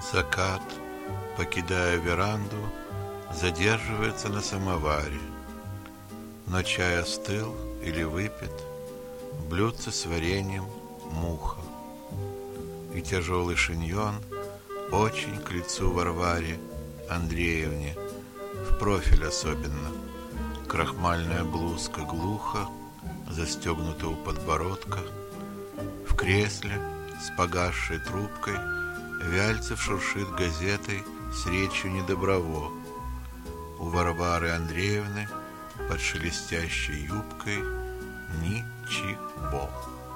Закат, покидая веранду, задерживается на самоваре. Но чай остыл или выпит, блюдце с вареньем муха. И тяжелый шиньон очень к лицу Варваре Андреевне, в профиль особенно. Крахмальная блузка глухо застегнута у подбородка. В кресле с погасшей трубкой Вяльцев шуршит газетой с речью Недоброво. У Варвары Андреевны под шелестящей юбкой ничего.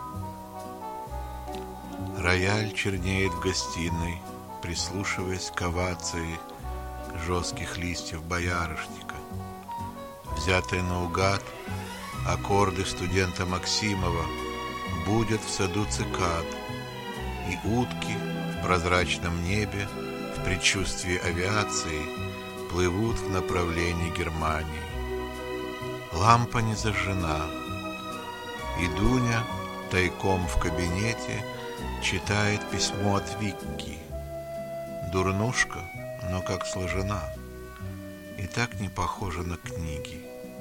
Рояль чернеет в гостиной, прислушиваясь к овации жестких листьев боярышника. Взятые наугад аккорды студента Максимова будят в саду цикад, и утки в прозрачном небе в предчувствии авиации плывут в направлении Германии. Лампа не зажжена, и Дуня тайком в кабинете читает письмо от Викки. Дурнушка, но как сложена, и так не похожа на книги.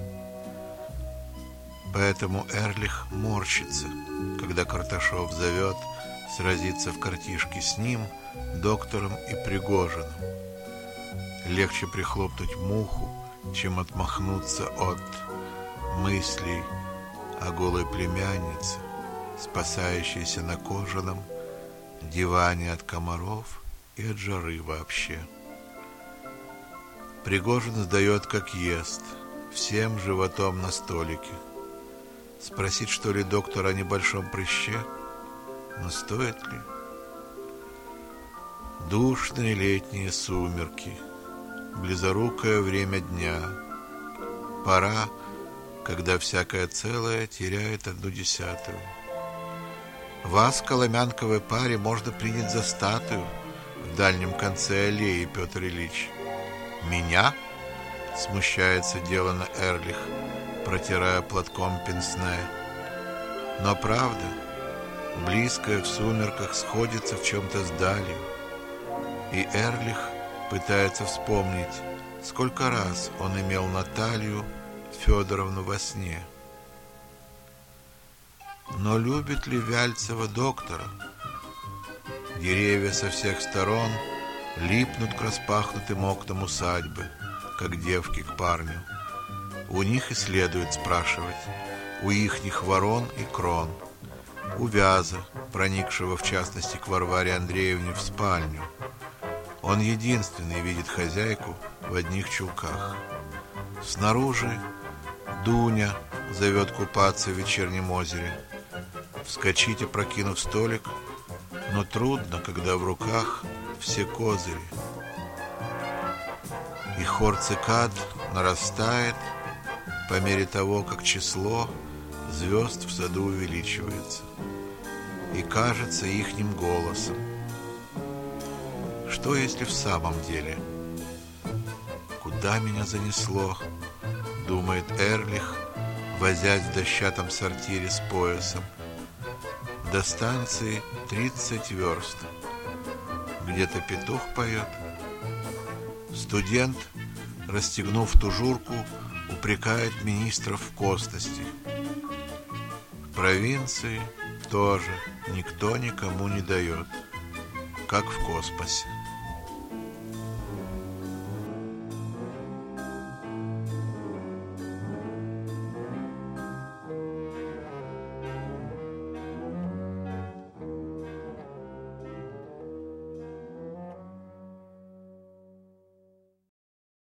Поэтому Эрлих морщится, когда Карташов зовет сразиться в картишке с ним, доктором и Пригожиным. Легче прихлопнуть муху, чем отмахнуться от мыслей о голой племяннице, спасающейся на кожаном диване от комаров и от жары вообще. Пригожин сдает, как ест, всем животом на столике. Спросить, что ли, доктора о небольшом прыще? Но стоит ли? Душные летние сумерки, близорукое время дня, пора, когда всякое целое теряет 1/10. Вас, коломянковой паре, можно принять за статую в дальнем конце аллеи, Петр Ильич. Меня? Смущается делано Эрлих, протирая платком пенсне. Но правда, близкое в сумерках сходится в чем-то с далью, и Эрлих пытается вспомнить, сколько раз он имел Наталью Федоровну во сне. Но любит ли Вяльцева доктора? Деревья со всех сторон липнут к распахнутым окнам усадьбы, как девки к парню. У них и следует спрашивать, у ихних ворон и крон, у Вяза, проникшего в частности к Варваре Андреевне в спальню. Он единственный видит хозяйку в одних чулках. Снаружи Дуня зовет купаться в вечернем озере. Вскочить, опрокинув столик, но трудно, когда в руках все козыри. И хор цикад нарастает по мере того, как число звезд в саду увеличивается и кажется ихним голосом. Что если в самом деле? Куда меня занесло, думает Эрлих, возясь в дощатом сортире с поясом. До станции 30 верст. Где-то петух поет. Студент, расстегнув тужурку, упрекает министров в косности. В провинции тоже никто никому не дает, как в космосе.